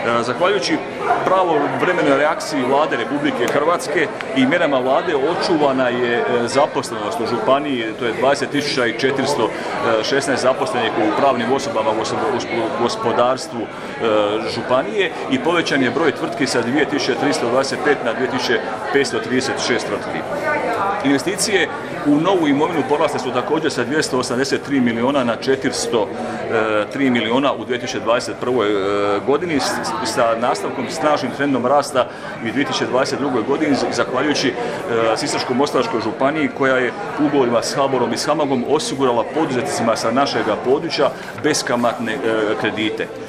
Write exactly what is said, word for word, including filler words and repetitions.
Zahvaljujući pravovremenoj reakciji Vlade Republike Hrvatske i mjerama Vlade očuvana je zaposlenost u županiji, to je dvadeset tisuća četiristo šesnaest zaposlenih u pravnim osobama u gospodarstvu županije i povećan je broj tvrtki sa dvije tisuće tristo dvadeset pet na dvije tisuće petsto trideset šest tvrtki. Investicije u novu imovinu porasle su također sa dvjesto osamdeset tri milijuna na četiristo tri milijuna u dvije tisuće dvadeset prvoj godini sa nastavkom snažnim trendom rasta i u dvije tisuće dvadeset drugoj godini zahvaljujući Sisačko-moslavačkoj županiji koja je ugovorima s HBOR-om i s HAMAG-om osigurala poduzetnicima sa našega područja beskamatne kredite.